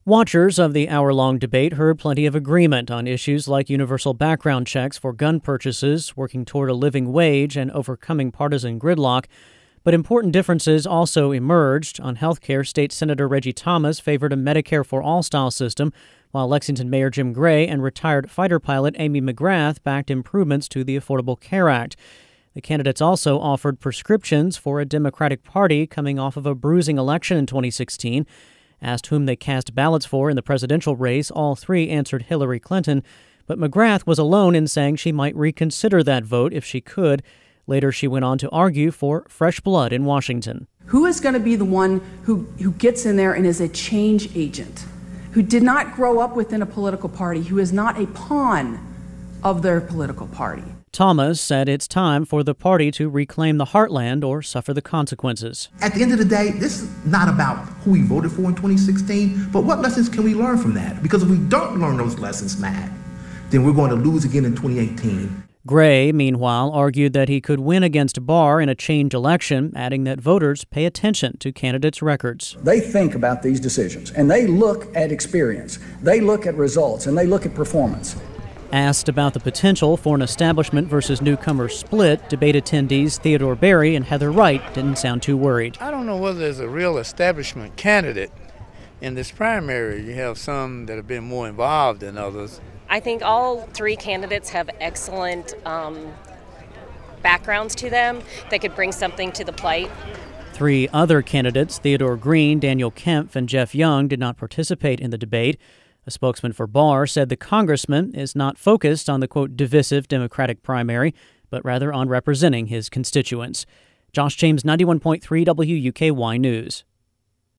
Watchers of the hour-long debate heard plenty of agreement on issues like universal background checks for gun purchases, working toward a living wage, and overcoming partisan gridlock. But important differences also emerged. On health care, State Senator Reggie Thomas favored a Medicare for All style system, while Lexington Mayor Jim Gray and retired fighter pilot Amy McGrath backed improvements to the Affordable Care Act. The candidates also offered prescriptions for a Democratic Party coming off of a bruising election in 2016. Asked whom they cast ballots for in the presidential race, all three answered Hillary Clinton, but McGrath was alone in saying she might reconsider that vote if she could. Later, she went on to argue for fresh blood in Washington. Who is going to be the one who gets in there and is a change agent, who did not grow up within a political party, who is not a pawn of their political party? Thomas said it's time for the party to reclaim the heartland or suffer the consequences. At the end of the day, this is not about who we voted for in 2016, but what lessons can we learn from that? Because if we don't learn those lessons, Matt, then we're going to lose again in 2018. Gray, meanwhile, argued that he could win against Barr in a change election, adding that voters pay attention to candidates' records. They think about these decisions, and they look at experience, they look at results, and they look at performance. Asked about the potential for an establishment versus newcomer split, debate attendees Theodore Berry and Heather Wright didn't sound too worried. I don't know whether there's a real establishment candidate in this primary. You have some that have been more involved than others. I think all three candidates have excellent backgrounds to them that could bring something to the plate. Three other candidates, Theodore Green, Daniel Kempf, and Jeff Young, did not participate in the debate. A spokesman for Barr said the congressman is not focused on the, quote, divisive Democratic primary, but rather on representing his constituents. Josh James, 91.3 WUKY News.